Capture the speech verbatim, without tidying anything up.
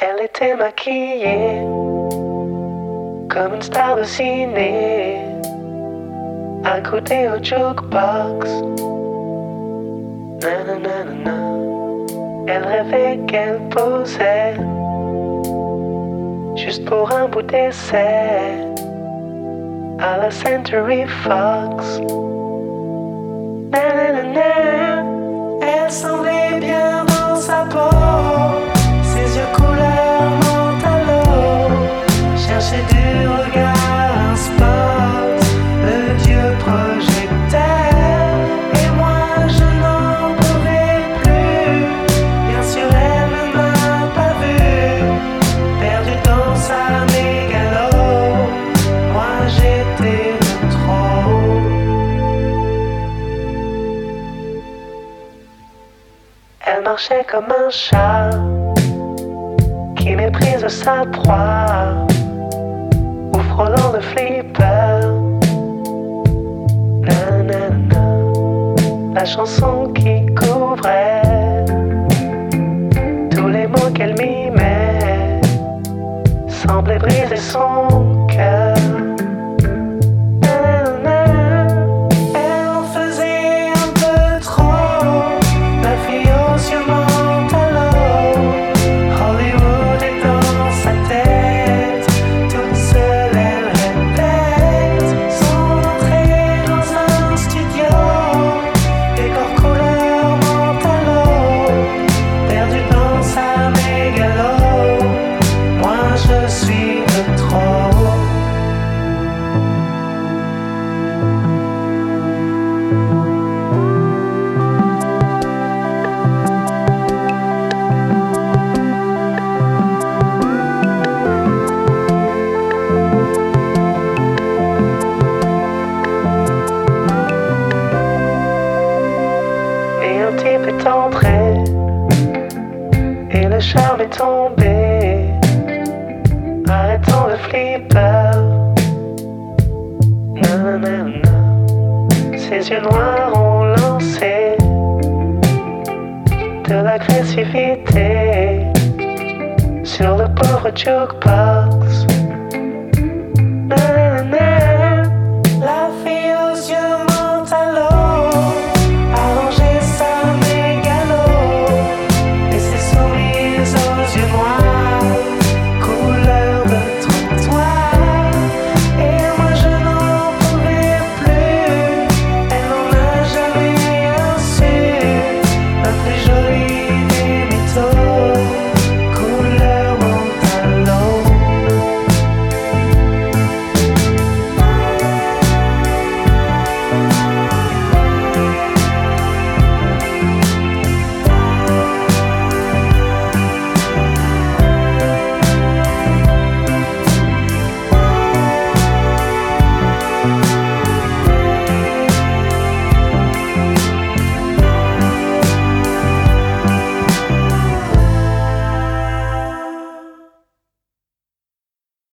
Elle était maquillée comme une star de ciné, accoudée au jukebox. Nananana. Elle rêvait qu'elle posait juste pour un bout d'essai à la Century Fox. Nananana. Elle semblait bien dans sa peau, ses yeux couleur mentalo cherchaient du regard un spot, le dieu projecteur. Et moi je n'en pouvais plus, bien sûr elle ne m'a pas vu, perdu dans sa mégalo, moi j'étais de trop. Elle marchait comme un chat qui méprise sa proie, ou frôlant le flipper. Nanana. La chanson qui couvrait tous les mots qu'elle mimait semblait briser son cœur. Nanana. Elle en faisait un peu trop, la fille aux yeux mentalo. Hollywood est dans sa tête, toute seule elle répète son entrée dans un studio, décor couleur mentalo, perdu dans sa mégalo, moi je suis de trop. Et un type est entré, et le charme est tombé, arrêtons le flipper. Nanana. Ses yeux noirs ont lancé de l'agressivité sur le pauvre jukebox.